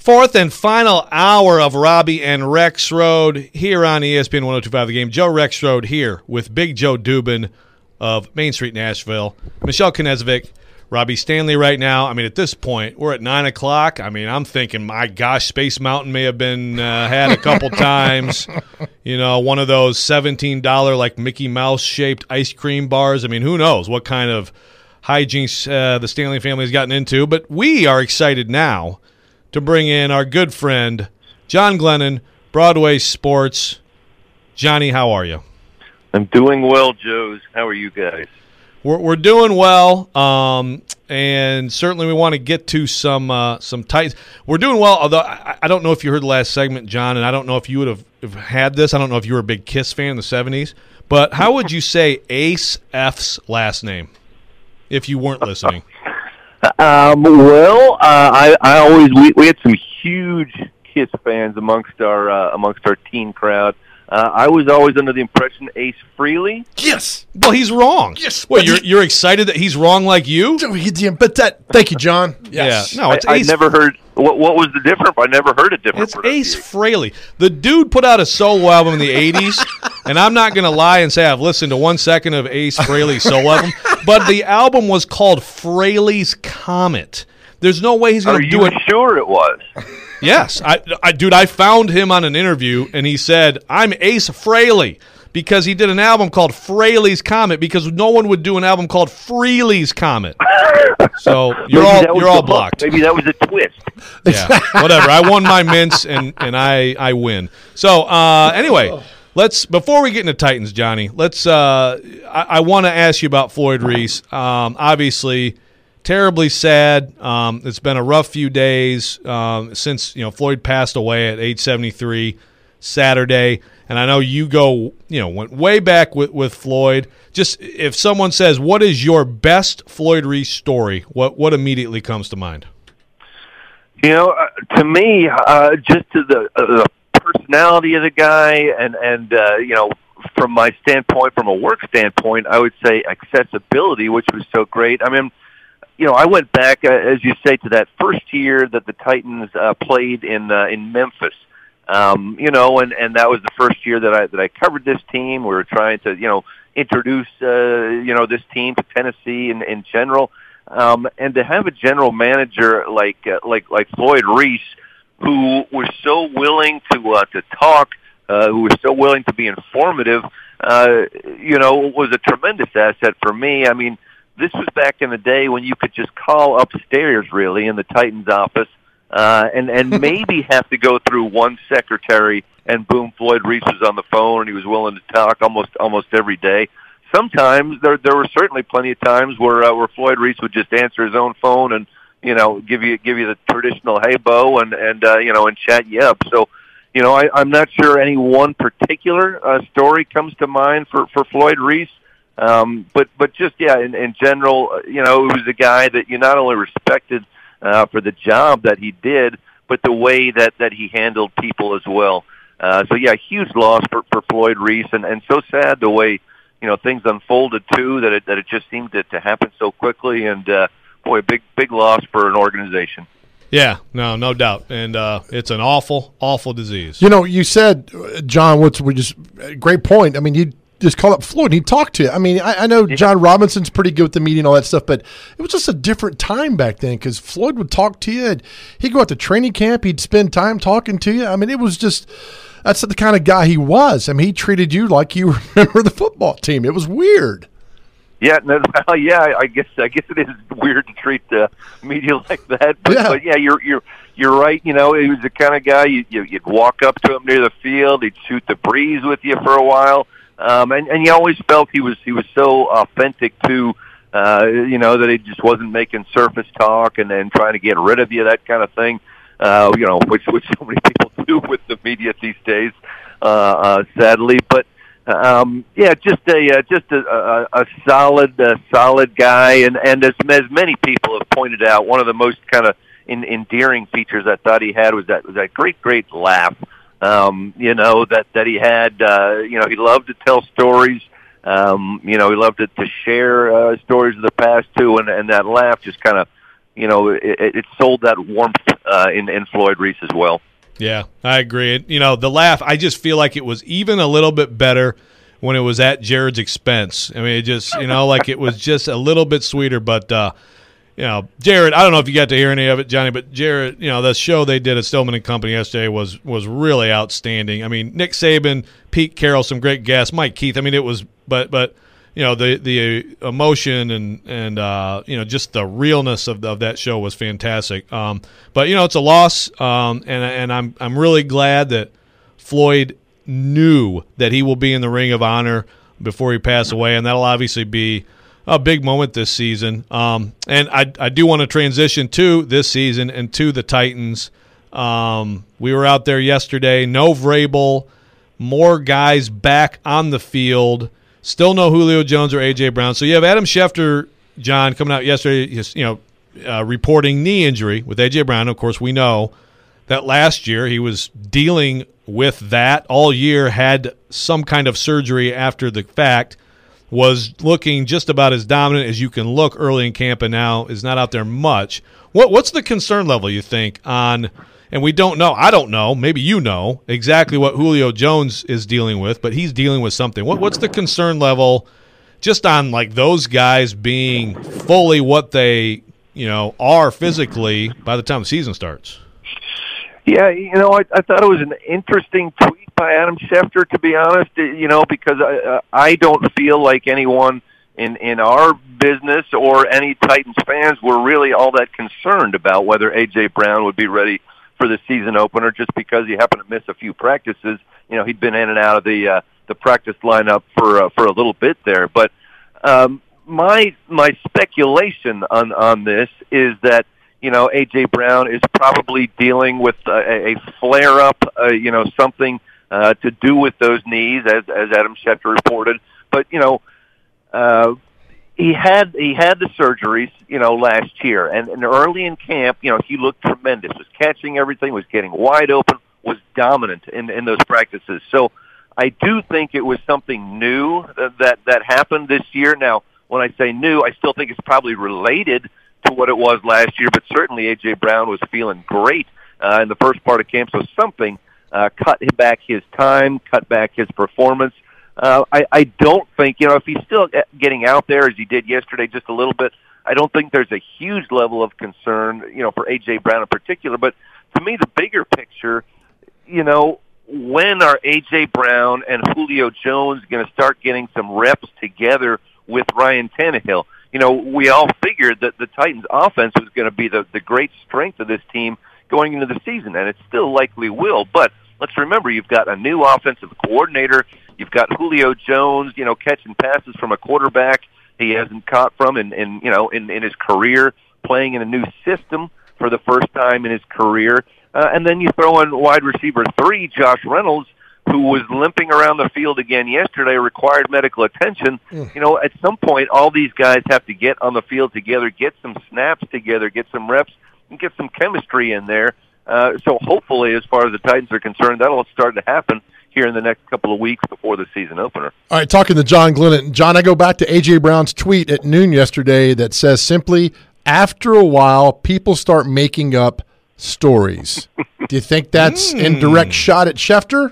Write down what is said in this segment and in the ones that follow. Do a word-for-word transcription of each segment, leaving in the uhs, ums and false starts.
Fourth and final hour of Robbie and Rexrode here on E S P N one oh two point five The Game. Joe Rexrode here with Big Joe Dubin of Main Street, Nashville. Michelle Knezvik, Robbie Stanley right now. I mean, at this point, we're at nine o'clock. I mean, I'm thinking, my gosh, Space Mountain may have been uh, had a couple times. You know, one of those seventeen dollars like Mickey Mouse-shaped ice cream bars. I mean, who knows what kind of hijinks uh, the Stanley family has gotten into. But we are excited now to bring in our good friend, John Glennon, Broadway Sports. Johnny, how are you? I'm doing well, Joes. How are you guys? We're we're doing well, um, and certainly we want to get to some uh, some Titans. We're doing well, although I, I don't know if you heard the last segment, John, and I don't know if you would have, have had this. I don't know if you were a big Kiss fan in the seventies, but how would you say Ace F's last name if you weren't listening? Um, well, uh, I, I always we, we had some huge Kiss fans amongst our uh, amongst our teen crowd. Uh, I was always under the impression Ace Frehley. Yes. Well, he's wrong. Yes. Well, you're you're excited that he's wrong like you? But that. Thank you, John. Yes. Yeah. No, it's I, Ace. I never heard. What what was the difference? I never heard a difference. It's Ace Frehley. The dude put out a solo album in the eighties, and I'm not going to lie and say I've listened to one second of Ace Frehley's solo album, but the album was called Frehley's Comet. There's no way he's going to do it. Are you sure it was? Yes. I, I, dude, I found him on an interview, and he said, I'm Ace Frehley, because he did an album called Frehley's Comet, because no one would do an album called Frehley's Comet. So you're Maybe all you're all blocked. Maybe that was a twist. Yeah, whatever. I won my mints, and, and I, I win. So uh, anyway, let's before we get into Titans, Johnny, let's. Uh, I, I want to ask you about Floyd Reese. Um, obviously, terribly sad. Um, it's been a rough few days um, since you know Floyd passed away at age seventy-three Saturday, and I know you go you know went way back with, with Floyd. Just if someone says, "What is your best Floyd Reese story?" What what immediately comes to mind? You know, uh, to me, uh, just to the, uh, the personality of the guy, and and uh, you know, from my standpoint, from a work standpoint, I would say accessibility, which was so great. I mean, you know, I went back, uh, as you say, to that first year that the Titans uh, played in uh, in Memphis. Um, you know, and, and that was the first year that I that I covered this team. We were trying to, you know, introduce uh, you know this team to Tennessee in, in general. Um, and to have a general manager like uh, like like Floyd Reese, who was so willing to uh, to talk, uh, who was so willing to be informative, uh, you know, was a tremendous asset for me. I mean, this was back in the day when you could just call upstairs, really, in the Titans office, uh, and and maybe have to go through one secretary, and boom, Floyd Reese was on the phone, and he was willing to talk almost almost every day. Sometimes there there were certainly plenty of times where uh, where Floyd Reese would just answer his own phone and you know give you give you the traditional hey Bo and and uh, you know and chat you up. So you know I, I'm not sure any one particular uh, story comes to mind for for Floyd Reese, um, but but just yeah in, in general you know it was a guy that you not only respected uh, for the job that he did, but the way that that he handled people as well. Uh, so yeah, huge loss for for Floyd Reese, and and so sad the way. You know, things unfolded too, that it, that it just seemed to, to happen so quickly, and uh, boy, a big, big loss for an organization. Yeah, no, no doubt, and uh, it's an awful, awful disease. You know, you said, John, what's we just great point. I mean, you just call up Floyd, and he talked to you. I mean, I, I know yeah. John Robinson's pretty good with the media and all that stuff, but it was just a different time back then because Floyd would talk to you. He'd go out to training camp. He'd spend time talking to you. I mean, it was just – that's the kind of guy he was. I mean, he treated you like you remember the football team. It was weird. Yeah, no, well, yeah. I guess I guess it is weird to treat the media like that. But yeah, but yeah you're you're you're right. You know, he was the kind of guy you, you you'd walk up to him near the field. He'd shoot the breeze with you for a while, um, and and you always felt he was he was so authentic too. Uh, you know that he just wasn't making surface talk and then trying to get rid of you, that kind of thing. Uh, you know, which which so many people do with the media these days, uh, uh, sadly. But um, yeah, just a uh, just a, a, a solid, uh, solid guy, and and as as many people have pointed out, one of the most kind of in, endearing features I thought he had was that was that great, great laugh. Um, you know that that he had. Uh, you know, he loved to tell stories. Um, you know, he loved to, to share uh, stories of the past too, and and that laugh just kind of you know, it, it sold that warmth uh, in, in Floyd Reese as well. Yeah, I agree. You know, the laugh, I just feel like it was even a little bit better when it was at Jared's expense. I mean, it just, you know, like it was just a little bit sweeter. But, uh, you know, Jared, I don't know if you got to hear any of it, Johnny, but Jared, you know, the show they did at Stillman and Company yesterday was was really outstanding. I mean, Nick Saban, Pete Carroll, some great guests, Mike Keith. I mean, it was, but, but you know, the the emotion and, and uh, you know, just the realness of, of that show was fantastic. Um, but, you know, it's a loss, um, and, and I'm I'm really glad that Floyd knew that he will be in the Ring of Honor before he passed away, and that'll obviously be a big moment this season. Um, and I, I do want to transition to this season and to the Titans. Um, we were out there yesterday. No Vrabel, more guys back on the field. Still no Julio Jones or A J. Brown. So you have Adam Schefter, John, coming out yesterday, you know, uh, reporting knee injury with A J. Brown. Of course, we know that last year he was dealing with that all year, had some kind of surgery after the fact, was looking just about as dominant as you can look early in camp, and now is not out there much. What What's the concern level, you think, on – and we don't know. I don't know. Maybe you know exactly what Julio Jones is dealing with, but he's dealing with something. What What's the concern level just on, like, those guys being fully what they, you know, are physically by the time the season starts? Yeah, you know, I, I thought it was an interesting tweet by Adam Schefter, to be honest, you know, because I, uh, I don't feel like anyone in, in our business or any Titans fans were really all that concerned about whether A J. Brown would be ready for the season opener just because he happened to miss a few practices. You know, he'd been in and out of the uh, the practice lineup for uh, for a little bit there. But um, my my speculation on, on this is that, you know, A J. Brown is probably dealing with a, a flare-up, uh, you know, something uh, to do with those knees, as as Adam Schefter reported. But, you know, uh, he had he had the surgeries, you know, last year. And, and early in camp, you know, he looked tremendous, was catching everything, was getting wide open, was dominant in, in those practices. So I do think it was something new that, that happened this year. Now, when I say new, I still think it's probably related to what it was last year, but certainly A J. Brown was feeling great uh, in the first part of camp, so something uh, cut back his time, cut back his performance. Uh, I, I don't think, you know, if he's still getting out there as he did yesterday just a little bit, I don't think there's a huge level of concern, you know, for A J. Brown in particular. But to me, the bigger picture, you know, when are A J. Brown and Julio Jones going to start getting some reps together with Ryan Tannehill? You know, we all figured that the Titans' offense was going to be the, the great strength of this team going into the season, and it still likely will. But let's remember, you've got a new offensive coordinator. You've got Julio Jones, you know, catching passes from a quarterback he hasn't caught from in, in you know, in, in his career, playing in a new system for the first time in his career. Uh, and then you throw in wide receiver three, Josh Reynolds, who was limping around the field again yesterday, required medical attention. Mm. You know, at some point, all these guys have to get on the field together, get some snaps together, get some reps, and get some chemistry in there. Uh, so hopefully, as far as the Titans are concerned, that'll start to happen here in the next couple of weeks before the season opener. All right, talking to John Glennon. John, I go back to A J. Brown's tweet at noon yesterday that says simply, after a while, people start making up stories. Do you think that's mm. in direct shot at Schefter?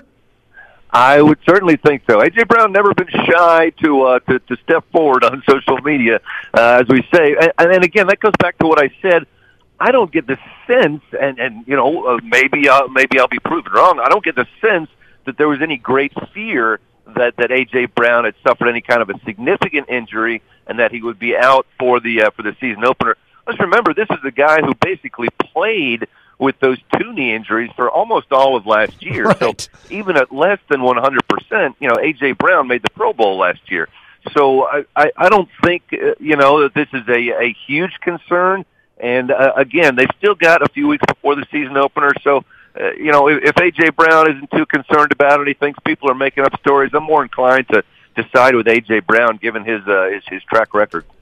I would certainly think so. A J. Brown never been shy to uh, to, to step forward on social media, uh, as we say. And, and again, that goes back to what I said. I don't get the sense, and, and you know, uh, maybe uh, maybe I'll be proven wrong. I don't get the sense that there was any great fear that, that A J. Brown had suffered any kind of a significant injury and that he would be out for the uh, for the season opener. Let's remember, this is a guy who basically played with those two knee injuries for almost all of last year. Right. So even at less than one hundred percent, you know, A J. Brown made the Pro Bowl last year. So I, I, I don't think, uh, you know, that this is a, a huge concern. And, uh, again, they've still got a few weeks before the season opener. So, uh, you know, if, if A J. Brown isn't too concerned about it, he thinks people are making up stories, I'm more inclined to, to side with A J. Brown given his, uh, his, his track record.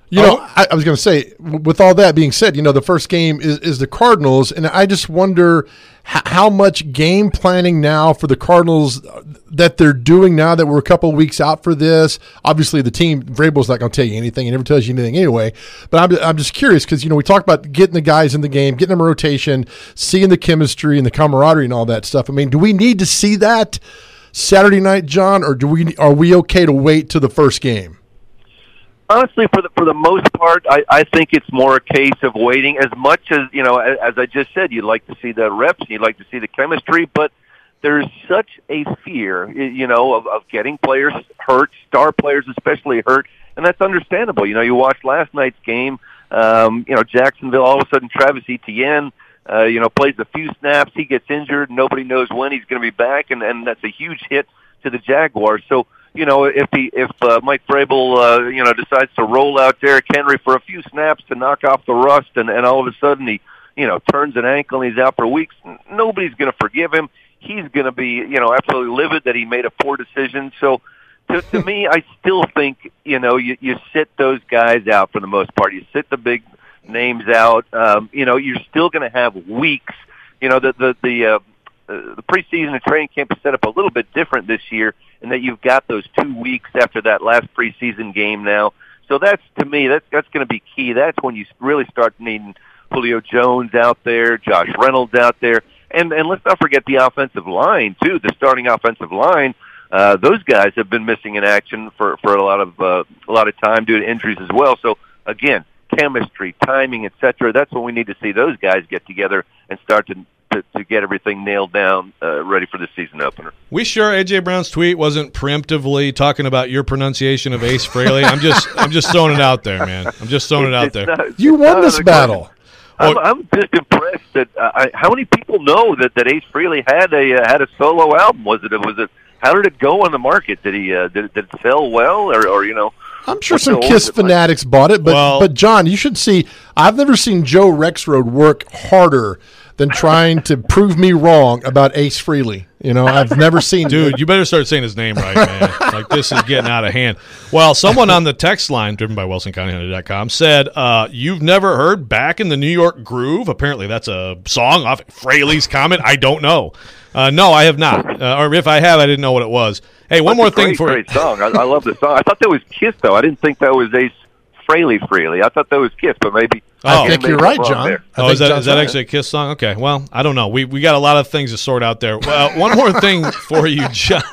You know, I, I was going to say, with all that being said, you know, the first game is, is the Cardinals, and I just wonder h- how much game planning now for the Cardinals that they're doing now that we're a couple of weeks out for this. Obviously, the team, Vrabel's not going to tell you anything. He never tells you anything anyway. But I'm, I'm just curious because, you know, we talked about getting the guys in the game, getting them in rotation, seeing the chemistry and the camaraderie and all that stuff. I mean, do we need to see that Saturday night, John, or do we are we okay to wait till the first game? Honestly, for the for the most part, I, I think it's more a case of waiting. As much as, you know, as, as I just said, you'd like to see the reps, you'd like to see the chemistry, but there's such a fear, you know, of, of getting players hurt, star players especially hurt, and that's understandable. You know, you watched last night's game, um, you know, Jacksonville, all of a sudden Travis Etienne, uh, you know, plays a few snaps, he gets injured, nobody knows when he's going to be back, and, and that's a huge hit to the Jaguars. So, you know, if he, if uh, Mike Vrabel, uh, you know, decides to roll out Derrick Henry for a few snaps to knock off the rust, and, and all of a sudden he, you know, turns an ankle and he's out for weeks, nobody's going to forgive him. He's going to be, you know, absolutely livid that he made a poor decision. So, to, to me, I still think, you know, you, you sit those guys out for the most part. You sit the big names out. Um, you know, you're still going to have weeks. You know, the the the. Uh, Uh, the preseason and training camp is set up a little bit different this year in that you've got those two weeks after that last preseason game now. So that's, to me, that's, that's going to be key. That's when you really start needing Julio Jones out there, Josh Reynolds out there. And, and let's not forget the offensive line, too, the starting offensive line. Uh, those guys have been missing in action for, for a lot of uh, a lot of time due to injuries as well. So, again, chemistry, timing, et cetera, that's when we need to see those guys get together and start to To, to get everything nailed down, uh, ready for the season opener. We sure A J Brown's tweet wasn't preemptively talking about your pronunciation of Ace Frehley? I'm just, I'm just throwing it out there, man. I'm just throwing it out there. Not, you won this battle. I'm, I'm just impressed that uh, I, how many people know that, that Ace Frehley had a uh, had a solo album. Was it was it how did it go on the market? Did he uh, did, did it sell well, or, or you know? I'm sure some Kiss fanatics like? bought it, but well, but John, you should see. I've never seen Joe Rexrode work harder than trying to prove me wrong about Ace Frehley. You know, I've never seen. Dude, you better start saying his name right, man. Like, this is getting out of hand. Well, someone on the text line, driven by Wilson County Hunter dot com, said, uh, you've never heard Back in the New York Groove? Apparently that's a song off Frehley's comment. I don't know. Uh, no, I have not. Uh, or if I have, I didn't know what it was. Hey, one That's more a thing great, for great song. I, I love the song. I thought that was Kiss, though. I didn't think that was Ace Frehley Frehley. I thought that was Kiss, but maybe. I think you're right, John. I oh, is that, John's is that right. actually a Kiss song? Okay, well, I don't know. We we got a lot of things to sort out there. Well, one more thing for you, John.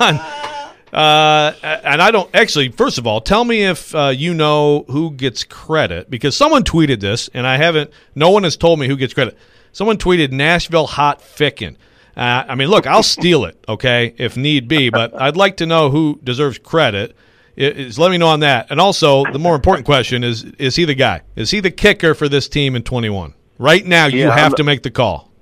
Uh, and I don't actually. First of all, tell me if uh, you know who gets credit, because someone tweeted this, and I haven't. No one has told me who gets credit. Someone tweeted Nashville hot fickin'. Uh, I mean, look, I'll steal it, okay, if need be, but I'd like to know who deserves credit. Is let me know on that. And also, the more important question is, is he the guy? Is he the kicker for this team in twenty-one? Right now, you yeah, have the, to make the call.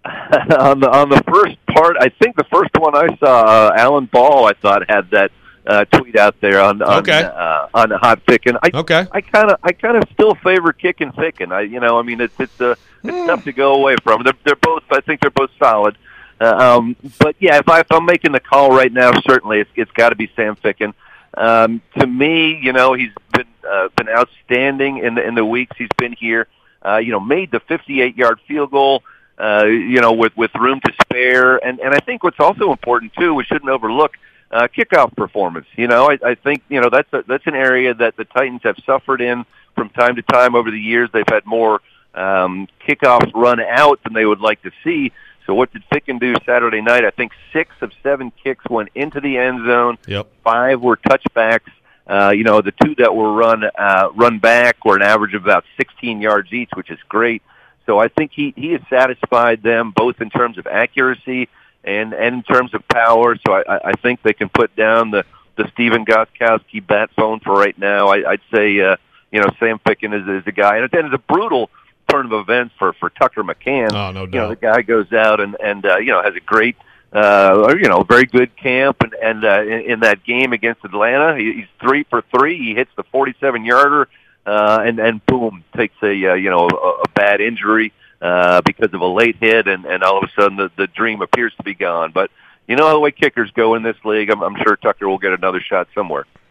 on the on the first part, I think the first one I saw, uh, Alan Ball, I thought had that uh, tweet out there on on okay. uh, on the hot fickin'. I, okay. I kind of I kind of still favor kicking fickin'. I you know I mean it's it's uh, it's mm. tough to go away from. They're they're both I think they're both solid. Uh, um, but yeah, if, I, if I'm making the call right now, certainly it's, it's got to be Sam Fickin. Um, to me, you know, he's been uh, been outstanding in the in the weeks he's been here. Uh, you know, made the fifty-eight yard field goal. Uh, you know, with with room to spare, and and I think what's also important too, we shouldn't overlook uh, kickoff performance. You know, I, I think you know that's a, that's an area that the Titans have suffered in from time to time over the years. They've had more um, kickoffs run out than they would like to see. So what did Fickin do Saturday night? I think six of seven kicks went into the end zone. Yep. Five were touchbacks. Uh, you know, the two that were run uh, run back were an average of about sixteen yards each, which is great. So I think he, he has satisfied them both in terms of accuracy and, and in terms of power. So I, I think they can put down the, the Stephen Gostkowski bat phone for right now. I, I'd say, uh, you know, Sam Fickin is, is a guy. And then it's a brutal turn of events for, for Tucker McCann. Oh, no doubt. You know, the guy goes out and, and uh, you know, has a great, uh, you know, very good camp. And, and uh, in, in that game against Atlanta, he, he's three for three. He hits the forty-seven yarder. Uh, and, and boom, takes a, uh, you know, a, a bad injury, uh, because of a late hit, and, and all of a sudden the, the dream appears to be gone. But you know how the way kickers go in this league, I'm, I'm sure Tucker will get another shot somewhere.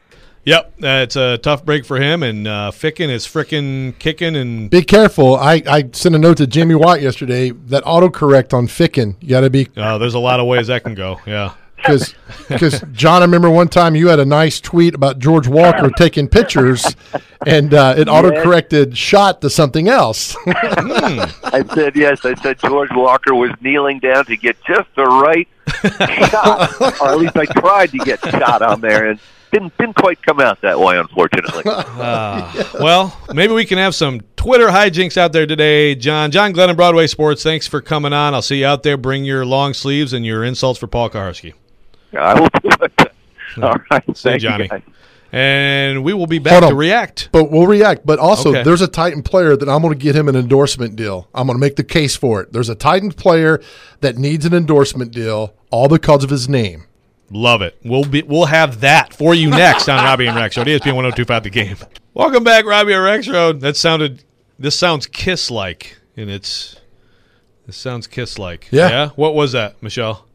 Yep, uh, it's a tough break for him, and uh, Ficken is frickin' kicking. And be careful. I, I sent a note to Jimmy White yesterday that autocorrect on Ficken. You got to be. Oh, there's a lot of ways that can go. Yeah. Because, John, I remember one time you had a nice tweet about George Walker taking pictures, and uh, it autocorrected shot to something else. I said, yes, I said George Walker was kneeling down to get just the right shot, or at least I tried to get shot on there, and didn't, didn't quite come out that way, unfortunately. Uh, well, maybe we can have some Twitter hijinks out there today. John, John Glennon, Broadway Sports, thanks for coming on. I'll see you out there. Bring your long sleeves and your insults for Paul Kaharski. I will do it. All right. See Thank Johnny. You guys. And we will be back to react. But we'll react. But also, Okay. there's a Titan player that I'm going to get him an endorsement deal. I'm going to make the case for it. There's a Titans player that needs an endorsement deal, all because of his name. Love it. We'll be we'll have that for you next on Robbie and Rex Road. E S P N one oh two point five The Game. Welcome back, Robbie and Rex Road. That sounded. This sounds Kiss like, and it's. This sounds Kiss like. Yeah. Yeah. What was that, Michelle?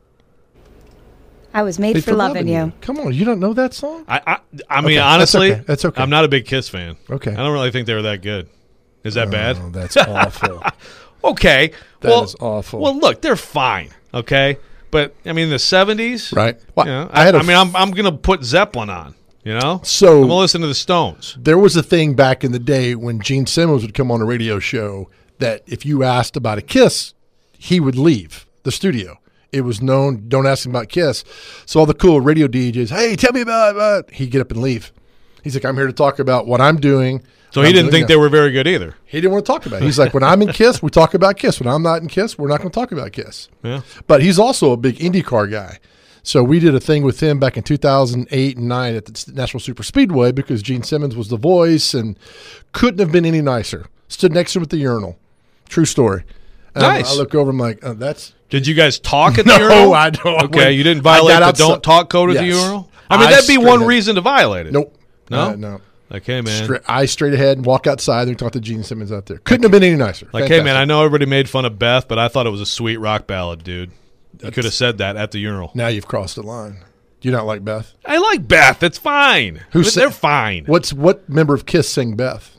I was made Hey, for, loving you. Come on, you don't know that song? I I, I mean, Okay, that's honestly, okay. That's okay. I'm not a big Kiss fan. Okay. I don't really think they were that good. Is that bad? Oh, that's awful. Okay. That well, is awful. Well, look, they're fine. Okay, but I mean, the seventies, Right. You Well, know, I I, had a I mean, I'm I'm gonna put Zeppelin on. You know, So- I'm gonna listen to the Stones. There was a thing back in the day when Gene Simmons would come on a radio show that if you asked about a Kiss, he would leave the studio. It was known, don't ask him about Kiss. So all the cool radio D Js, hey, tell me about it. He'd get up and leave. He's like, I'm here to talk about what I'm doing. So what he I'm didn't doing think now. they were very good either. He didn't want to talk about it. He's like, when I'm in Kiss, we talk about Kiss. When I'm not in Kiss, we're not going to talk about Kiss. Yeah. But he's also a big IndyCar guy. So we did a thing with him back in two thousand eight and nine at the National Super Speedway because Gene Simmons was the voice and couldn't have been any nicer. Stood next to him at the urinal. True story. And I- Nice. I look over, I'm like, oh, that's Did you guys talk at No, the urinal? I don't. Okay, you didn't I violate got the outside- don't talk code at the Yes. urinal? I mean, I that'd be straight one ahead. reason to violate it. nope. No? Uh, no. Like, hey, man. Straight, I straight ahead and walk outside and talk to Gene Simmons out there. Couldn't have been any nicer. Like, hey, man, I know everybody made fun of Beth, but I thought it was a sweet rock ballad, dude. You could have said that at the urinal. Now you've crossed the line. Do you not like Beth? I like Beth. It's fine. Who They're said- fine. What's what member of Kiss sang Beth?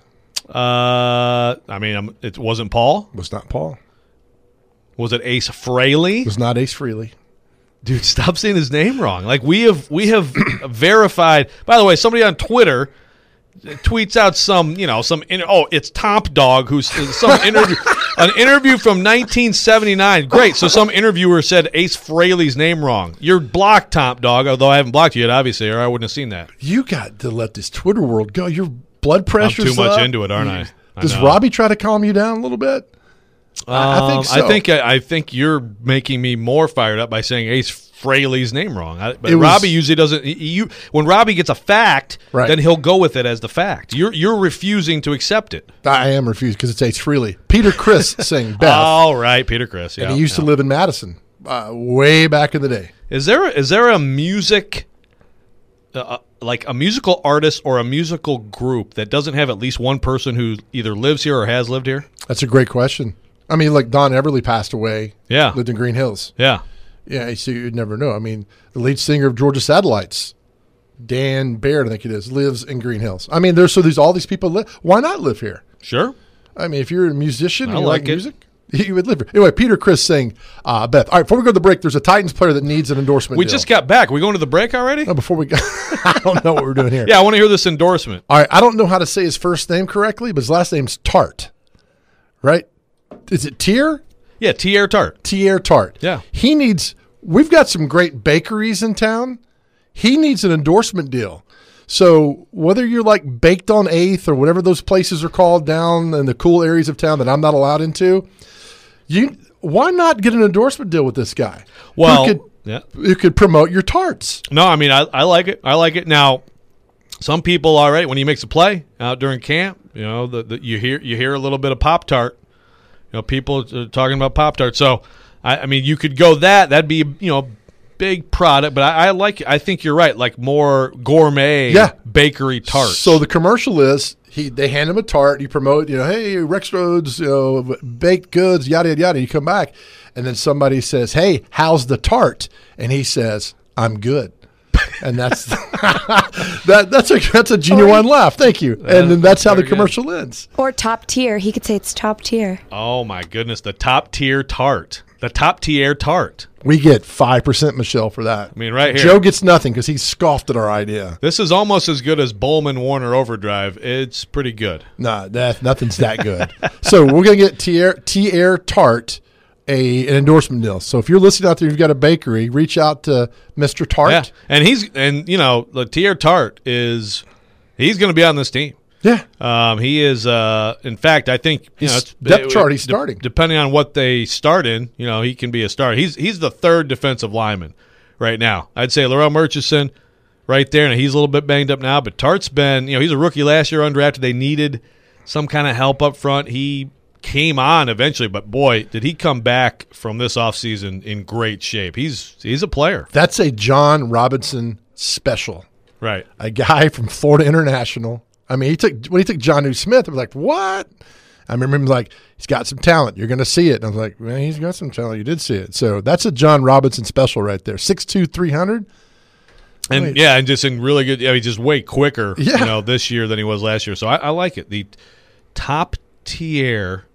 Uh, I mean, I'm, it wasn't Paul. Was not Paul. Was it Ace Frehley? Was not Ace Frehley. Dude, stop saying his name wrong. Like we have we have verified. By the way, somebody on Twitter tweets out some, you know, some inter- oh, it's Top Dog who's some interview an interview from nineteen seventy-nine. Great. So some interviewer said Ace Frehley's name wrong. You're blocked, Top Dog, although I haven't blocked you yet, obviously, or I wouldn't have seen that. You got to let this Twitter world go. Your blood pressure's too much up. into it, aren't I? I Does know. Robbie try to calm you down a little bit? I- I think Um, so. I think I think you're making me more fired up by saying Ace Frehley's name wrong. I, but It was- Robbie usually doesn't. You when Robbie gets a fact, Right. then he'll go with it as the fact. You're you're refusing to accept it. I am refused because it's Ace Frehley. Peter Criss sang Beth, All right, Peter Criss. Yeah, and he used yeah. to live in Madison uh, way back in the day. Is there is there a music, uh, like a musical artist or a musical group that doesn't have at least one person who either lives here or has lived here? That's a great question. I mean, like Don Everly passed away. Yeah. lived in Green Hills. Yeah. Yeah, so you'd never know. I mean, the lead singer of Georgia Satellites, Dan Baird, I think it is, lives in Green Hills. I mean, there's so there's all these people live. Why not live here? Sure. I mean, if you're a musician and I you like like, it. music, you would live here. Anyway, Peter Criss sang uh, Beth. All right, before we go to the break, there's a Titans player that needs an endorsement. We deal. just got back. we going to the break already? No, before we go, I don't know what we're doing here. Yeah, I want to hear this endorsement. All right, I don't know how to say his first name correctly, but his last name's Tart. Right? Is it Tier? Yeah, Tierre Tart. Tier Tart. Yeah. He needs. We've got some great bakeries in town. He needs an endorsement deal. So whether you're like Baked on eighth or whatever those places are called down in the cool areas of town that I'm not allowed into, you why not get an endorsement deal with this guy? Well, who could, yeah. who could promote your tarts? No, I mean, I, I like it. I like it. Now, some people, all right, when he makes a play out during camp, you know, the, the, you hear you hear a little bit of Pop-Tart. You know, people are talking about Pop-Tart. So, I, I mean, you could go that. That'd be, you know, big product. But I, I like I think you're right, like more gourmet Yeah. bakery tarts. So the commercial is he they hand him a tart, you promote, you know, hey, Rex Rhodes, you know, baked goods, yada yada yada. You come back, and then somebody says, hey, how's the tart? And he says, I'm good. And that's that. That's a that's a genuine laugh. Thank you. And then that's how the commercial ends. Or top tier. He could say it's top tier. Oh my goodness, the top tier tart, the top tier tart. We get five percent, Michelle, for that. I mean, right here, Joe gets nothing because he scoffed at our idea. This is almost as good as Bowman Warner Overdrive. It's pretty good. Nah, that nothing's that good. So we're gonna get Tier Tier Tart. A an endorsement deal. So if you're listening out there, you've got a bakery, reach out to Mister Tart. Yeah, and he's and you know, Tier Tart is he's going to be on this team. Yeah, um, he is. Uh, in fact, I think you he's know, it's, depth it, chart. He's de- starting depending on what they start in. You know, he can be a starter. He's he's the third defensive lineman right now. I'd say Laurel Murchison right there, and he's a little bit banged up now. But Tart's been, you know, he's a rookie last year, undrafted. They needed some kind of help up front. He came on eventually, but boy, did he come back from this offseason in great shape. He's he's a player. That's a John Robinson special. Right. A guy from Florida International. I mean, he took when he took John New Smith, I was like, what? I remember him like, he's got some talent. You're going to see it. And I was like, man, he's got some talent. You did see it. So that's a John Robinson special right there. six two, three hundred And Wait. yeah, and just in really good, I mean, just way quicker, Yeah. you know, this year than he was last year. So I, I like it. The top tier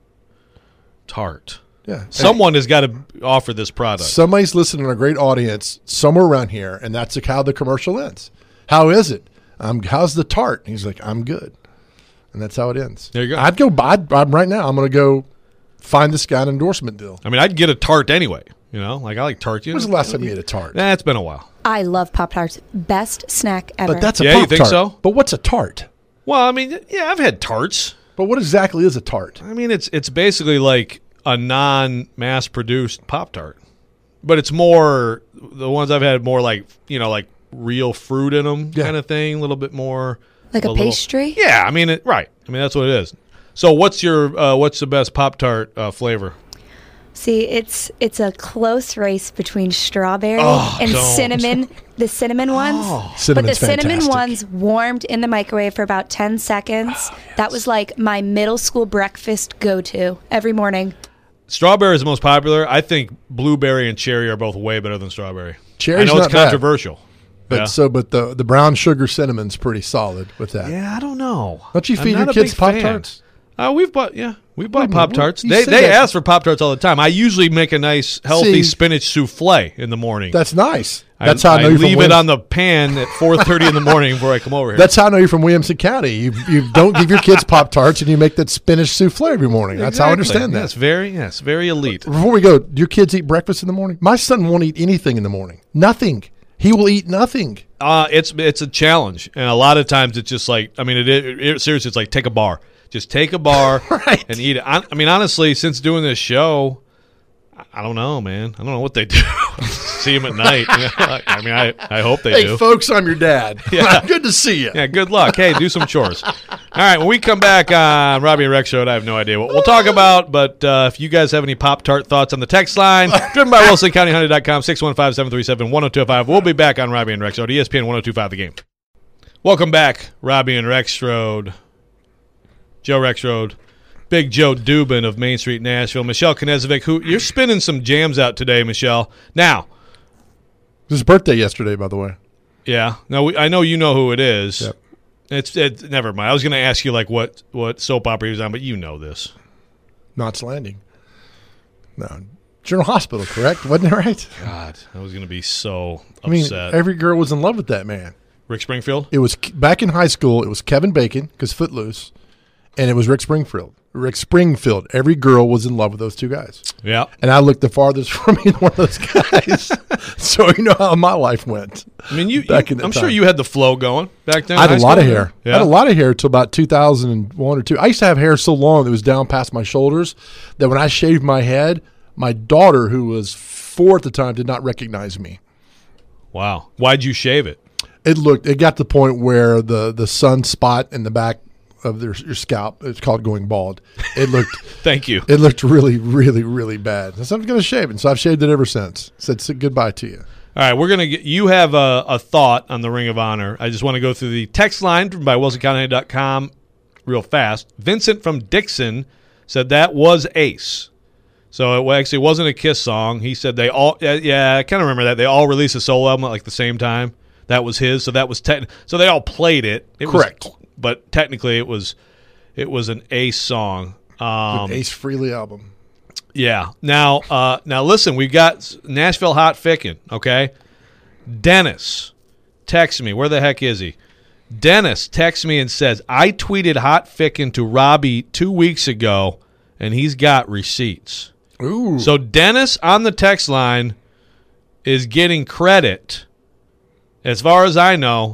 tart. Yeah. Someone has got to offer this product. Somebody's listening to a great audience somewhere around here, and that's how the commercial ends. How is it? Um, how's the tart? And he's like, I'm good. And that's how it ends. There you go. I'd go buy I'm right now. I'm going to go find this guy an endorsement deal. I mean, I'd get a tart anyway. You know, like I like tart. You When was know? the last time you ate a tart? Nah, it's been a while. I love Pop-Tarts. Best snack ever. But that's a Yeah, you Pop-Tart. think so? But what's a tart? Well, I mean, yeah, I've had tarts. But what exactly is a tart? I mean, it's it's basically like a non-mass-produced Pop-Tart, but it's more the ones I've had more like you know like real fruit in them Yeah. kind of thing, a little bit more Like a little- pastry? Yeah, I mean, it, right. I mean, that's what it is. So, what's your uh, what's the best Pop-Tart uh, flavor? See, it's it's a close race between strawberry Oh, and don't. cinnamon. The cinnamon ones. but the Cinnamon's cinnamon fantastic. ones warmed in the microwave for about ten seconds. That was like my middle school breakfast go-to every morning. Strawberry is the most popular. I think blueberry and cherry are both way better than strawberry. Cherry's I know it's not bad. controversial. But yeah. so, but the the brown sugar cinnamon's pretty solid with that. yeah, I don't know. Don't you I'm feed not your a kids big fan. Pop-Tarts? Uh, we've bought, yeah, we've Wait a bought minute, Pop Tarts. what? You They said they that- ask for Pop Tarts all the time. I usually make a nice, healthy See- spinach souffle in the morning. That's nice. That's how I know I you're from leave it Williams- on the pan at four thirty in the morning before I come over here. That's how I know you're from Williamson County. You you don't give your kids Pop Tarts and you make that spinach souffle every morning. That's how I understand that. Yes, very, yes, very elite. Before we go, do your kids eat breakfast in the morning? My son won't eat anything in the morning. Nothing. He will eat nothing. Uh, it's it's a challenge, and a lot of times it's just like, I mean, it, it, it seriously, it's like take a bar, just take a bar Right. and eat it. I, I mean, honestly, since doing this show, I, I don't know, man. I don't know what they do. See them at night. You know? I mean, I, I hope they Hey, do. folks, I'm your dad. Yeah. Good to see you. Yeah, good luck. Hey, do some chores. All right, when we come back on Robbie and Rex Show, I have no idea what we'll talk about, but uh, if you guys have any Pop-Tart thoughts on the text line, driven by Wilson County Honda dot com, six one five, seven three seven, one oh two five. We'll be back on Robbie and Rex Road, E S P N one oh two five The Game. Welcome back, Robbie and Rex Road. Joe Rex Road. Big Joe Dubin of Main Street, Nashville. Michelle Knezovic, who you're spinning some jams out today, Michelle. Now, It was his birthday yesterday, by the way. yeah, now we, I know you know who it is. Yep. It's it, never mind. I was going to ask you like what what soap opera he was on, but you know this. Knots Landing. No. General Hospital, correct? Wasn't it right? God, I was going to be so upset. I mean, every girl was in love with that man. Rick Springfield. It was back in high school. It was Kevin Bacon because Footloose, and it was Rick Springfield. Rick Springfield. Every girl was in love with those two guys, Yeah. and I looked the farthest from either one of those guys. So you know how my life went. I mean, you. Back you in that I'm time. sure you had the flow going back then. I had in a high lot of school? hair. Yeah. I had a lot of hair until about two thousand one or two. I used to have hair so long that it was down past my shoulders that when I shaved my head, my daughter, who was four at the time, did not recognize me. Wow. Why'd you shave it? It looked. It got to the point where the the sun spot in the back of their your scalp. It's called going bald. It looked. Thank you. It looked really, really, really bad. So I'm going to shave it. So I've shaved it ever since. Said so goodbye to you. All right, we're gonna get. You have a, a thought on the Ring of Honor. I just want to go through the text line by Wilson County dot com real fast. Vincent from Dixon said that was Ace. So it actually wasn't a Kiss song. He said they all. Yeah, yeah I kind of remember that they all released a solo album at like the same time. That was his. So that was te- So they all played it. it Correct. Was, but technically, it was it was an Ace song. Um, Ace Frehley album. Yeah. Now, uh, now listen. We've got Nashville Hot Fickin'. Okay. Dennis texts me. Where the heck is he? Dennis texts me and says, I tweeted Hot Fickin' to Robbie two weeks ago, and he's got receipts. Ooh. So Dennis on the text line is getting credit. As far as I know,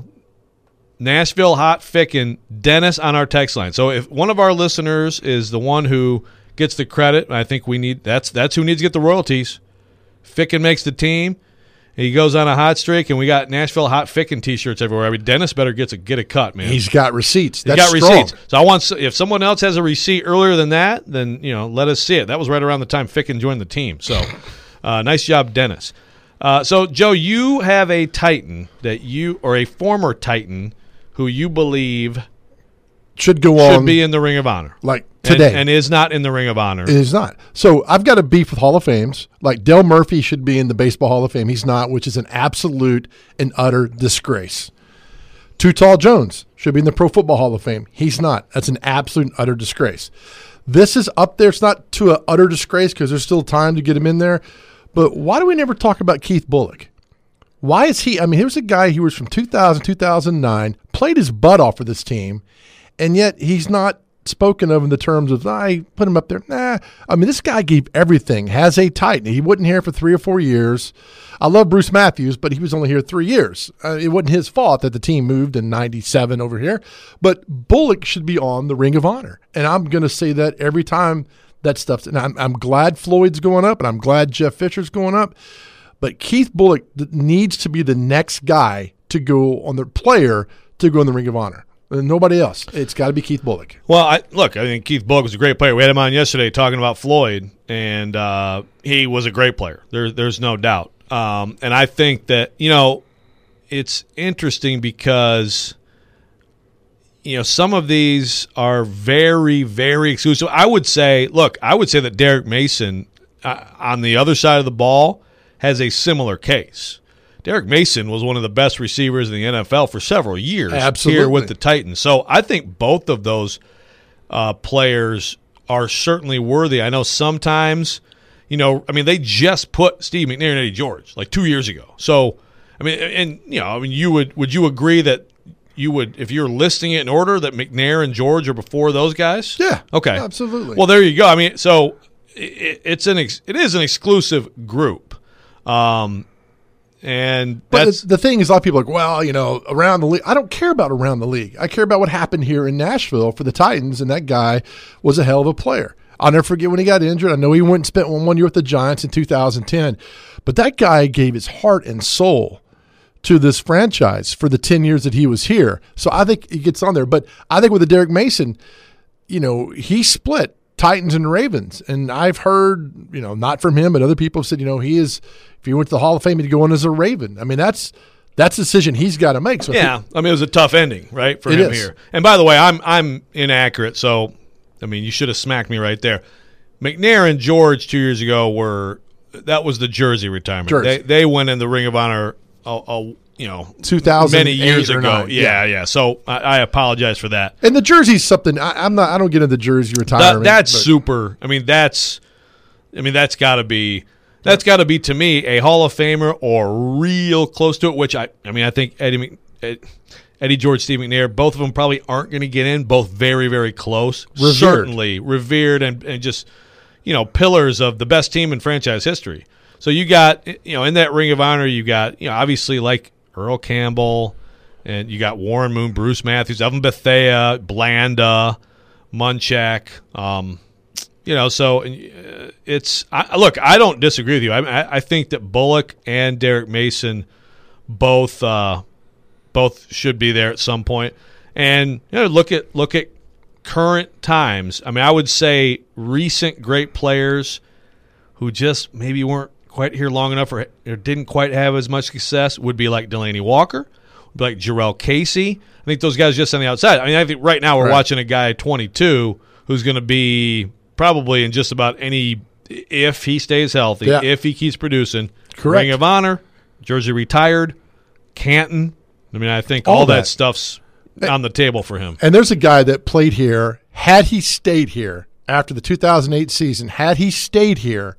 Nashville Hot Fickin', Dennis on our text line. So if one of our listeners is the one who gets the credit, I think we need that's that's who needs to get the royalties. Fickin' makes the team. He goes on a hot streak, and we got Nashville Hot Fickin' T-shirts everywhere. I mean, Dennis better get a get a cut, man. He's got receipts. He's That's got strong. receipts. So I want if someone else has a receipt earlier than that, then you know let us see it. That was right around the time Fickin' joined the team. So uh, nice job, Dennis. Uh, so Joe, you have a Titan that you or a former Titan who you believe Should go should on be in the Ring of Honor like today. and, and is not in the Ring of Honor. It is not. So I've got a beef with Hall of Fames. Like Del Murphy should be in the Baseball Hall of Fame. He's not, which is an absolute and utter disgrace. Too Tall Jones should be in the Pro Football Hall of Fame. He's not. That's an absolute and utter disgrace. This is up there. It's not to an utter disgrace because there's still time to get him in there. But why do we never talk about Keith Bulluck? Why is he? I mean, here's a guy who was from two thousand, two thousand nine, played his butt off for this team, and yet he's not spoken of in the terms of, I put him up there. Nah. I mean, this guy gave everything, has a Titan. He wasn't here for three or four years. I love Bruce Matthews, but he was only here three years. Uh, it wasn't his fault that the team moved in ninety-seven over here. But Bullock should be on the Ring of Honor. And I'm going to say that every time that stuff's – and I'm, I'm glad Floyd's going up, and I'm glad Jeff Fisher's going up. But Keith Bulluck needs to be the next guy to go on the player to go in the Ring of Honor. And nobody else. It's got to be Keith Bulluck. Well, I, look, I think Keith Bulluck was a great player. We had him on yesterday talking about Floyd, and uh, he was a great player. There, there's no doubt. Um, and I think that, you know, it's interesting because, you know, some of these are very, very exclusive. I would say, look, I would say that Derek Mason uh, on the other side of the ball has a similar case. Derek Mason was one of the best receivers in the N F L for several years Absolutely. here with the Titans. So I think both of those uh, players are certainly worthy. I know sometimes, you know, I mean, they just put Steve McNair and Eddie George like two years ago. So, I mean, and, you know, I mean, you would, would you agree that you would, if you're listing it in order, that McNair and George are before those guys? Yeah. Okay. Absolutely. Well, there you go. I mean, so it, it's an, ex, it is an exclusive group. Um, And but that's the, the thing is, a lot of people are like, well, you know, around the league. I don't care about around the league. I care about what happened here in Nashville for the Titans, and that guy was a hell of a player. I'll never forget when he got injured. I know he went and spent one, one year with the Giants in two thousand ten, but that guy gave his heart and soul to this franchise for the ten years that he was here. So I think he gets on there. But I think with the Derek Mason, you know, he split Titans and Ravens. And I've heard, you know, not from him, but other people have said, you know, he is, if he went to the Hall of Fame, he'd go in as a Raven. I mean, that's that's a decision he's got to make. So yeah, I mean, it was a tough ending, right, for It him is. here. And by the way, I'm I'm inaccurate, so I mean, you should have smacked me right there. McNair and George two years ago were that was the Jersey retirement. Jersey. They they went in the Ring of Honor, a, a, you know, two thousand many years or ago. nine. Yeah, yeah. So I, I apologize for that. And the jersey's something I, I'm not. I don't get into the jersey That, retirement. that's but super. I mean, that's. I mean, that's got to be. That's got to be to me a Hall of Famer or real close to it. Which I. I mean, I think Eddie Mc, Ed, Eddie George, Steve McNair, both of them probably aren't going to get in. Both very, very close. Revered. Certainly revered and, and just, you know, pillars of the best team in franchise history. So you got, you know, in that Ring of Honor, you got, you know, obviously like Earl Campbell, and you got Warren Moon, Bruce Matthews, Evan Bethea, Blanda, Munchak. Um, you know, so uh, it's I, look. I don't disagree with you. I, I think that Bullock and Derek Mason both. Uh, Both should be there at some point. And you know, look at look at current times. I mean, I would say recent great players who just maybe weren't quite here long enough or, or didn't quite have as much success would be like Delaney Walker, would be like Jarrell Casey. I think those guys just on the outside. I mean, I think right now we're Right. watching a guy twenty-two who's going to be probably in just about any if he stays healthy, Yeah. if he keeps producing. Correct. Ring of Honor, Jersey retired, Canton. I mean, I think All all, that. that. stuff's on the table for him. And there's a guy that played here. Had he stayed here after the two thousand eight season, had he stayed here,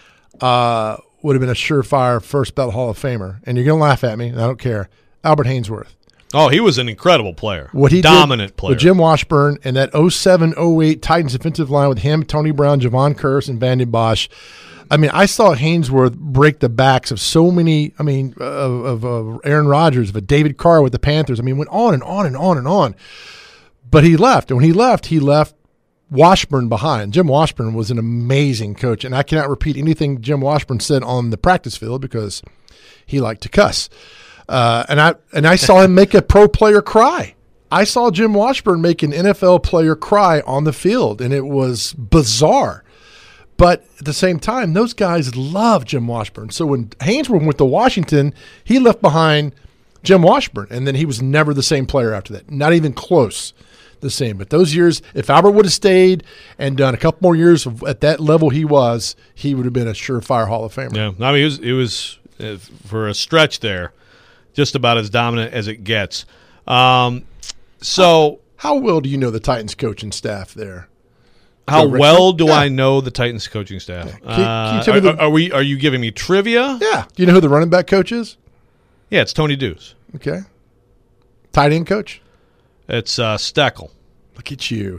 uh, would have been a surefire first ballot Hall of Famer. And you're going to laugh at me. I don't care. Albert Hainsworth. Oh, he was an incredible player. What he Dominant did player. with Jim Washburn and that oh seven oh eight Titans defensive line with him, Tony Brown, Javon Curse, and Vandy Bosch. I mean, I saw Hainsworth break the backs of so many, I mean, of, of, of Aaron Rodgers, of David Carr with the Panthers. I mean, went on and on and on and on. But he left. And when he left, he left Washburn behind. Jim Washburn was an amazing coach. And I cannot repeat anything Jim Washburn said on the practice field because he liked to cuss. Uh, and I and I saw him make a pro player cry. I saw Jim Washburn make an N F L player cry on the field, and it was bizarre. But at the same time, those guys love Jim Washburn. So when Hainsworth went to Washington, he left behind Jim Washburn, and then he was never the same player after that. Not even close the same. But those years, if Albert would have stayed and done a couple more years of, at that level he was, he would have been a surefire Hall of Famer. Yeah, I mean, it was, it was uh, for a stretch there, just about as dominant as it gets. Um, so how, how well do you know the Titans coaching staff there? How Joe well do yeah. I know the Titans coaching staff? Yeah. Can, can you uh, tell me are, the, are we? Are you giving me trivia? Yeah. Do you know who the running back coach is? Yeah, it's Tony Deuce. Okay. Tight end coach? It's uh, Steckel. Look at you.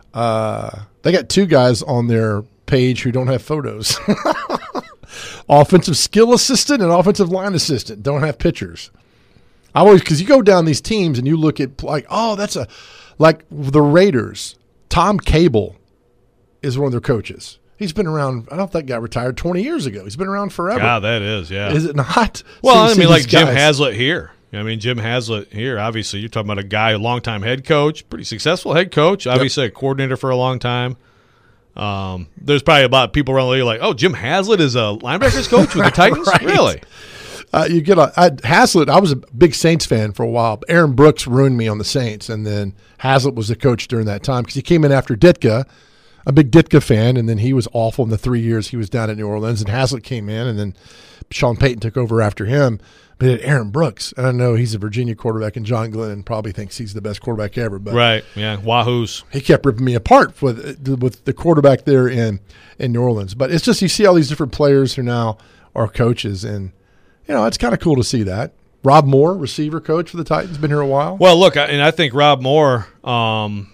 Uh, they got two guys on their page who don't have photos. Offensive skill assistant and offensive line assistant don't have pictures. I always, because you go down these teams and you look at like, oh, that's a, like the Raiders. Tom Cable is one of their coaches. He's been around. I don't think that guy retired twenty years ago. He's been around forever. God, that is, yeah. Is it not? Well, So you I see mean, like these Jim guys- Haslett here. I mean, Jim Haslett here, obviously, you're talking about a guy, a longtime head coach, pretty successful head coach, obviously yep. a coordinator for a long time. Um, there's probably about people around the league like, oh, Jim Haslett is a linebackers coach with the Titans? Right. Really? Uh, you get a I, Haslett. I was a big Saints fan for a while. Aaron Brooks ruined me on the Saints, and then Haslett was the coach during that time because he came in after Ditka, a big Ditka fan, and then he was awful in the three years he was down at New Orleans. And Haslett came in, and then Sean Payton took over after him. But it, Aaron Brooks, and I know he's a Virginia quarterback, and John Glennon probably thinks he's the best quarterback ever. But right, yeah, Wahoos. He kept ripping me apart with with the quarterback there in in New Orleans. But it's just you see all these different players who now are coaches, and you know it's kind of cool to see that. Rob Moore, receiver coach for the Titans, been here a while. Well, look, and I think Rob Moore. Um,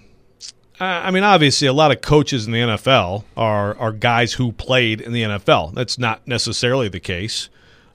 I mean, obviously, a lot of coaches in the N F L are are guys who played in the N F L. That's not necessarily the case.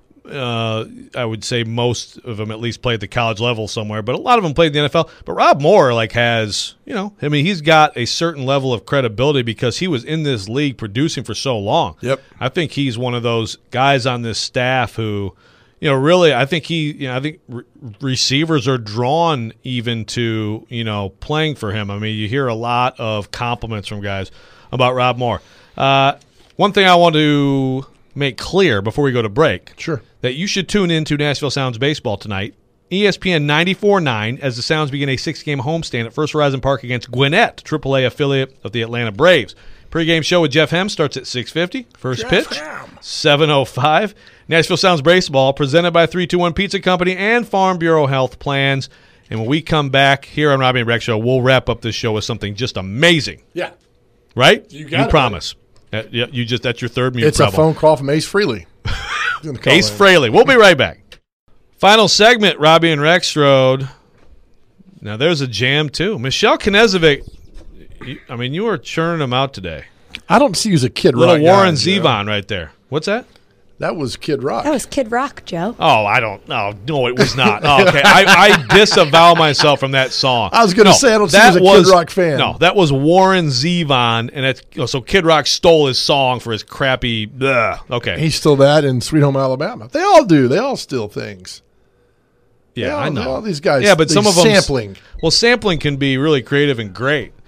Uh, I would say most of them at least played at the college level somewhere, but a lot of them played in the N F L. But Rob Moore, like, has, you know, I mean, he's got a certain level of credibility because he was in this league producing for so long. Yep. I think he's one of those guys on this staff who, you know, really, I think he, you know, I think re- receivers are drawn even to, you know, playing for him. I mean, you hear a lot of compliments from guys about Rob Moore. Uh, one thing I want to make clear before we go to break. Sure. That you should tune in to Nashville Sounds Baseball tonight. E S P N ninety-four point nine as the Sounds begin a six-game homestand at First Horizon Park against Gwinnett, triple A affiliate of the Atlanta Braves. Pre-game show with Jeff Hem starts at six fifty. First Jeff pitch, Hem. seven oh five. Nashville Sounds Baseball presented by three two one Pizza Company and Farm Bureau Health Plans. And when we come back here on Robbie and Rex Show, we'll wrap up this show with something just amazing. Yeah. Right? You got it, promise. Uh, yeah, you just that's your third mute It's problem. a phone call from Ace Frehley. Ace in. Frehley. We'll be right back. Final segment, Robbie and Rexrode. Now, there's a jam, too. Michelle Knezovic, you, I mean, you were churning them out today. I don't see you as a Kid Little Rock. Warren guy, Joe. Zevon right there. What's that? That was Kid Rock. That was Kid Rock, Joe. Oh, I don't know. No, it was not. Oh, okay. I, I disavow myself from that song. I was going to no, say, I don't see you that as a was, Kid Rock fan. No, that was Warren Zevon, and it's, oh, so Kid Rock stole his song for his crappy, ugh. Okay. He stole that in Sweet Home Alabama. They all do. They all steal things. Yeah, all, I know. All these guys. Yeah, but some these of them sampling. Well, sampling can be really creative and great.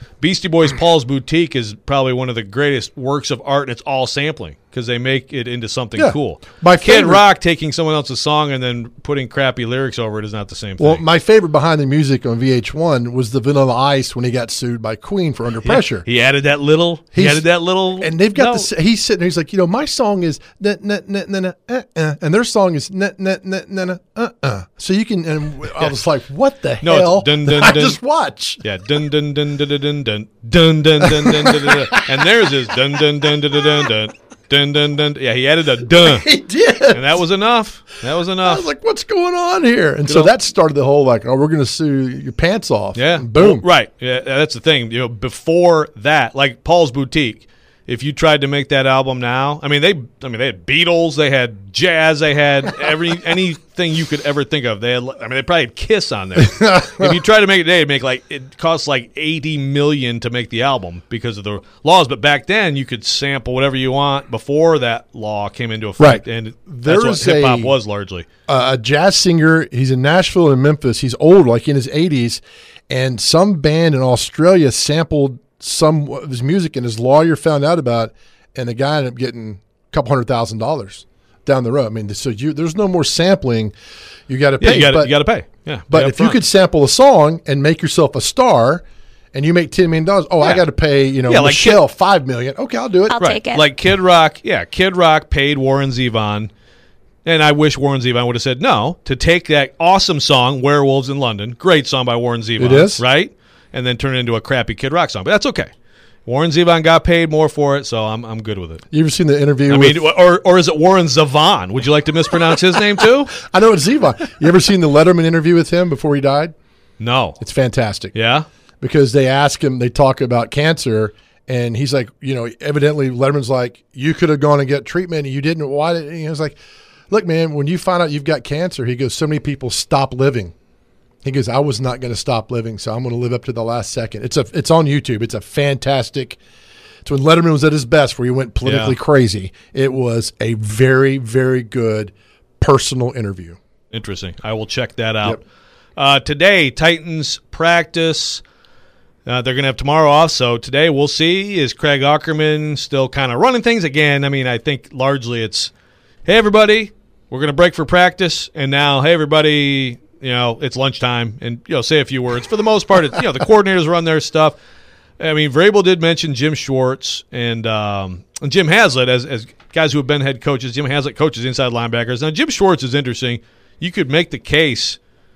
Beastie Boys' Paul's Boutique is probably one of the greatest works of art, and it's all sampling because they make it into something Yeah. cool. My Kid favorite- Rock taking someone else's song and then putting crappy lyrics over it is not the same thing. Well, my favorite behind the music on V H one was the Vanilla Ice when he got sued by Queen for Under Pressure. He added that little. He He's- added that little. And they've got note. this. He's sitting there. He's like, you know, my song is na na na na na uh, uh, and their song is na na na na na uh uh. So you can. And I was like, what the No, it's hell? dun, dun, I dun. just watch. Yeah, dun dun dun dun dun dun dun dun dun dun dun dun dun, and theirs is dun dun dun dun dun dun dun dun dun. Yeah, he added a dun, He did. and that was enough. That was I enough. was like, what's going on here? And so old- that started the whole like, oh, we're going to sue your pants off. Yeah. And boom. Well, right. Yeah, that's the thing. You know, before that, like Paul's Boutique, if you tried to make that album now, I mean, they, I mean, they had Beatles, they had jazz, they had every anything you could ever think of. They had, I mean, they probably had Kiss on there. If you try to make it today, it'd make like it costs like eighty million to make the album because of the laws. But back then, you could sample whatever you want before that law came into effect, Right. and There that's what was hip hop a- was largely. Uh, a jazz singer. He's in Nashville and Memphis. He's old, like in his eighties, and some band in Australia sampled some of his music, and his lawyer found out about it, and the guy ended up getting a couple hundred thousand dollars down the road. I mean, so you there's no more sampling. You got to Yeah, pay. you got but you got to pay. Yeah, but pay if you upfront. could sample a song and make yourself a star, and you make ten million dollars, oh, I Yeah. got to pay you know Yeah, like Michelle five million. Okay, I'll do it. I'll take it. Like Kid Rock, yeah, Kid Rock paid Warren Zevon, and I wish Warren Zevon would have said no to take that awesome song, Werewolves in London, great song by Warren Zevon. It is. Right? And then turn it into a crappy Kid Rock song. But that's okay. Warren Zevon got paid more for it, so I'm I'm good with it. You ever seen the interview? I with, mean, or or is it Warren Zevon? Would you like to mispronounce his name too? I know it's Zevon. You ever seen the Letterman interview with him before he died? No. It's fantastic. Yeah? Because they ask him, they talk about cancer, and he's like, you know, evidently Letterman's like, you could have gone and get treatment, and you didn't. Why did he was like, look, man, when you find out you've got cancer, he goes, so many people stop living. He goes, I was not going to stop living, so I'm going to live up to the last second. It's a, it's on YouTube. It's a fantastic. It's when Letterman was at his best, where he went politically Yeah. crazy. It was a very, very good personal interview. Interesting. I will check that out. Yep. Uh, today, Titans practice. Uh, they're going to have tomorrow off, so today we'll see. Is Craig Ackerman still kind of running things again? I mean, I think largely it's, hey, everybody, we're going to break for practice, and now, hey, everybody, you know, it's lunchtime, and, you know, say a few words. For the most part, it's, you know, the coordinators run their stuff. I mean, Vrabel did mention Jim Schwartz and, um, and Jim Haslett as, as guys who have been head coaches. Jim Haslett coaches inside linebackers. Now, Jim Schwartz is interesting. You could make the case,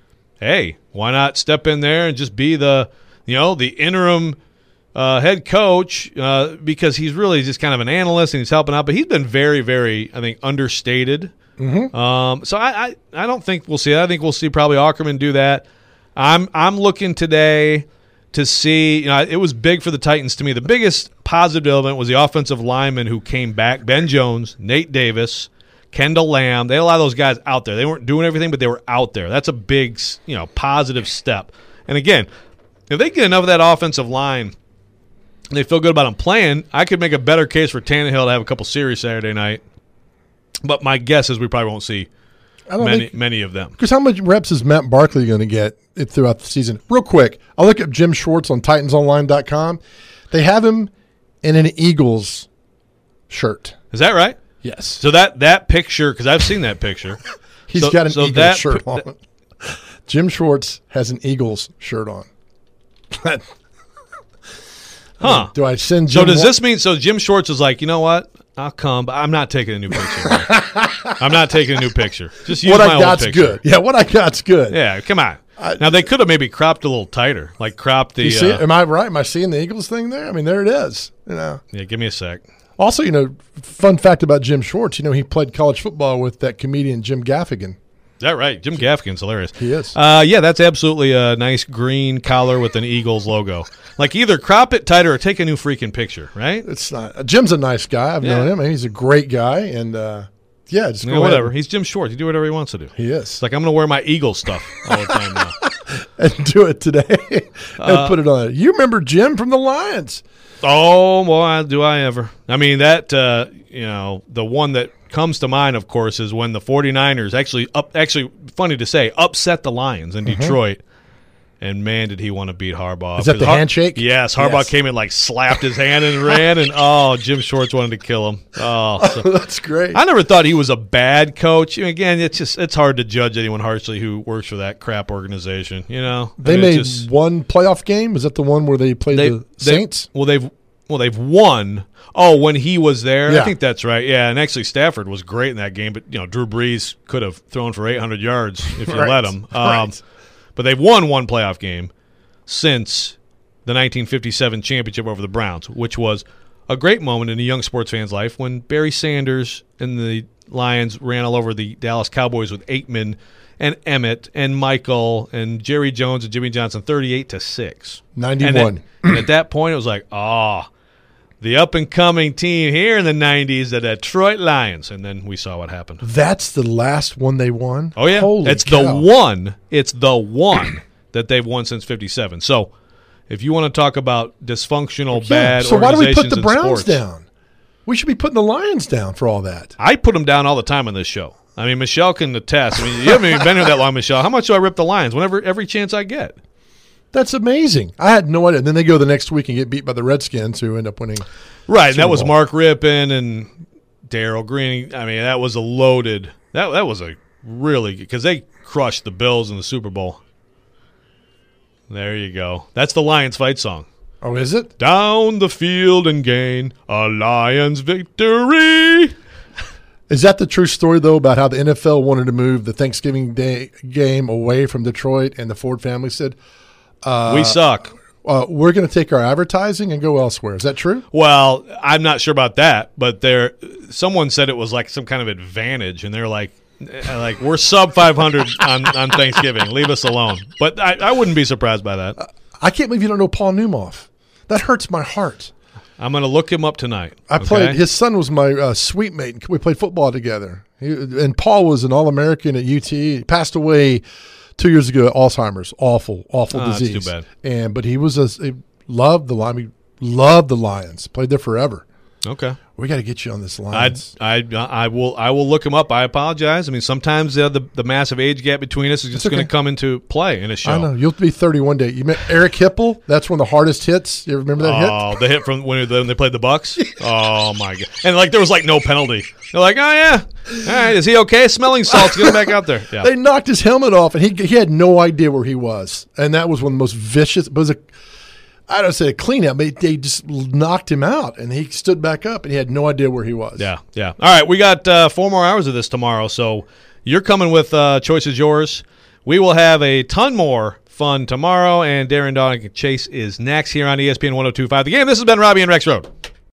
hey, why not step in there and just be the, you know, the interim uh, head coach uh, because he's really just kind of an analyst and he's helping out. But he's been very, very, I think, understated. Mm-hmm. Um, so I, I, I don't think we'll see it. I think we'll see probably Ackerman do that. I'm I'm looking today to see, you know, it was big for the Titans to me. The biggest positive development was the offensive linemen who came back, Ben Jones, Nate Davis, Kendall Lamb. They had a lot of those guys out there. They weren't doing everything, but they were out there. That's a big, you know, positive step. And again, if they get enough of that offensive line and they feel good about them playing, I could make a better case for Tannehill to have a couple series Saturday night. But my guess is we probably won't see I don't many think, many of them. because how much reps is Matt Barkley going to get it throughout the season? Real quick, I'll look up Jim Schwartz on Titans Online dot com. They have him in an Eagles shirt. Is that right? Yes. So that that picture, because I've seen that picture. He's so- got an so Eagles that- shirt on. Jim Schwartz has an Eagles shirt on. Huh. Do I send So Jim does one- this mean, so Jim Schwartz is like, you know what? I'll come, but I'm not taking a new picture. I'm not taking a new picture. Just use what my I old got's picture. good. Yeah, what I got's good. Yeah, come on. I- now, they could have maybe cropped a little tighter, like cropped the, You see it? uh, Am I right? Am I seeing the Eagles thing there? I mean, there it is. You know. yeah, give me a sec. Also, you know, fun fact about Jim Schwartz, you know, he played college football with that comedian Jim Gaffigan. Is that right? Jim Gaffigan's hilarious. He is. Uh, yeah, that's absolutely a nice green collar with an Eagles logo. Like either crop it tighter or take a new freaking picture, right? It's not. Uh, Jim's a nice guy. I've Yeah. known him. I mean, he's a great guy, and uh, yeah, just You go know, ahead. whatever. He's Jim Schwartz. He do whatever he wants to do. He is. It's like I'm going to wear my Eagles stuff all the time now. And do it today and Uh, put it on. You remember Jim from the Lions? Oh, boy, do I ever. I mean, that, uh, you know, the one that comes to mind, of course, is when the 49ers actually, up, actually, funny to say, upset the Lions in Mm-hmm. Detroit. And, man, did he want to beat Harbaugh. Is that the Har- handshake? Yes. Harbaugh Yes. came in, like, slapped his hand and ran. And, oh, Jim Schwartz wanted to kill him. Oh, so. That's great. I never thought he was a bad coach. Again, it's just it's hard to judge anyone harshly who works for that crap organization, you know? They I mean, made it's just, one playoff game. Is that the one where they played they, the they- Saints? Well, they've well they've won. Oh, when he was there, Yeah. I think that's right. Yeah, and actually Stafford was great in that game, but you know Drew Brees could have thrown for eight hundred yards if you Right. let him. Um, Right. But they've won one playoff game since the nineteen fifty-seven championship over the Browns, which was a great moment in a young sports fan's life when Barry Sanders and the Lions ran all over the Dallas Cowboys with Aikman and Emmett and Michael and Jerry Jones and Jimmy Johnson, thirty-eight to six. ninety-one. And, then, and at that point, it was like, ah, the up-and-coming team here in the nineties, the Detroit Lions. And then we saw what happened. That's the last one they won? Oh, yeah. Holy it's cow. the one. It's the one that they've won since fifty-seven. So if you want to talk about dysfunctional, Yeah, bad so why do we put organizations the in Browns sports, down? We should be putting the Lions down for all that. I put them down all the time on this show. I mean, Michelle can attest. I mean, you haven't even been here that long, Michelle. How much do I rip the Lions? Whenever, every chance I get. That's amazing. I had no idea. And then they go the next week and get beat by the Redskins, who end up winning. Right, and Super that was Bowl. Mark Rippon and Darryl Green. I mean, that was a loaded. That that was a really because they crushed the Bills in the Super Bowl. There you go. That's the Lions fight song. Oh, is it? Down the field and gain a Lions victory. Is that the true story, though, about how the N F L wanted to move the Thanksgiving Day game away from Detroit, and the Ford family said, uh, we suck. uh, we're going to take our advertising and go elsewhere. Is that true? Well, I'm not sure about that, but there, someone said it was like some kind of advantage, and they're like, eh, like we're sub five hundred on, on Thanksgiving. Leave us alone. But I, I wouldn't be surprised by that. I can't believe you don't know Paul Newmoff. That hurts my heart. I'm going to look him up tonight. I okay? played. His son was my uh, suite mate. We played football together. He, and Paul was an All-American at U T. He passed away two years ago, Alzheimer's. Awful, awful Oh, that's disease. too bad. And but he was a he loved the Lions. Loved the Lions. Played there forever. Okay. We got to get you on this I Lions. I I will I will look him up. I apologize. I mean, sometimes uh, the the massive age gap between us is just It's okay. going to come into play in a show. I know you'll be thirty one day. You met Eric Hipple. That's one of the hardest hits. You remember that hit? Oh, the hit from when they played the Bucks. Oh my god! And like there was like no penalty. They're like, oh yeah, all right, is he okay? Smelling salts. Get him back out there. Yeah. They knocked his helmet off, and he he had no idea where he was. And that was one of the most vicious. It was a I don't say a clean out, but they just knocked him out, and he stood back up, and he had no idea where he was. Yeah, yeah. All right, we got uh, four more hours of this tomorrow, so you're coming with uh, Choice is Yours. We will have a ton more fun tomorrow, and Darren Dawn and Chase is next here on E S P N one oh two point five The Game. This has been Robbie and Rex Road.